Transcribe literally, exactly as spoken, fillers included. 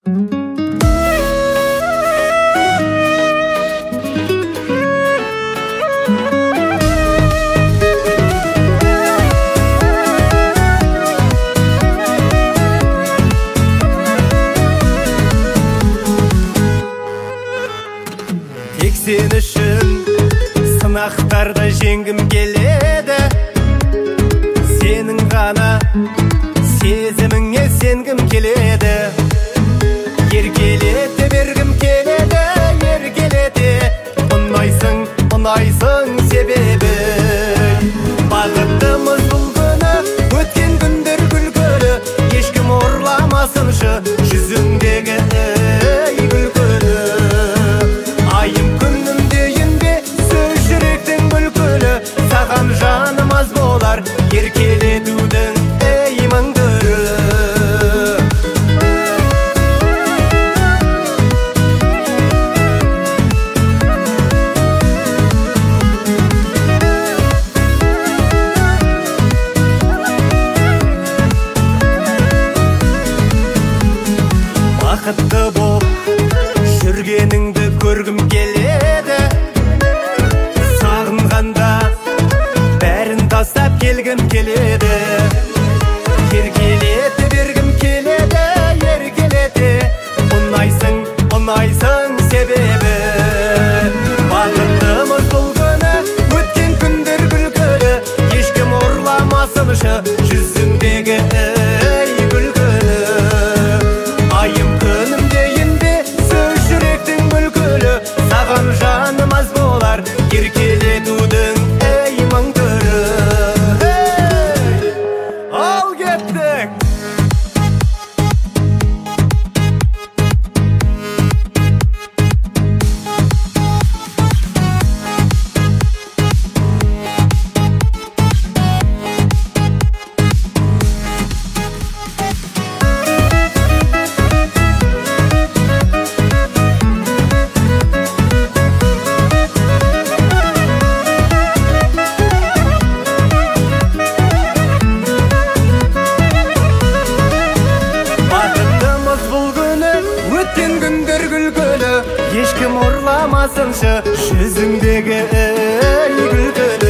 Сен үшін сынақтарды жеңгім келеді, сенің ғана сезіміңе сенгім келеді. Еркелете бергім келеді, еркелете. Ұнайсың, ұнайсың себебі. Бақыттымыз бұл күні, өткен күндер күлкілі. Ешкім ұрламасыншы жүзіңдегі күлкілі. Айым күнім дейін бе, сөз жүректің бүлкілі. Саған жаным аз болар, еркелетудің ей мың түрі. Бақытты боп жүргеніңді көргім келеді, сағынғанда бәрін тастап келгім келеді. Еркелете бергім келеді, еркелете. Ұнайсың, ұнайсың себебі. Бақыттымыз бұл күні, өткен күндер күлкілі. Ешкім ұрламасыншы жүзіңдегі күлкілі. Айым күнім дейін бе, сөз жүректің бүлкілі. Саған жаным аз болар, еркелетудің ей мың түрі. Ал кеттік! Өткен күндер күлкілі, ешкім ұрламасыншы жүзіңдегі күлкілі.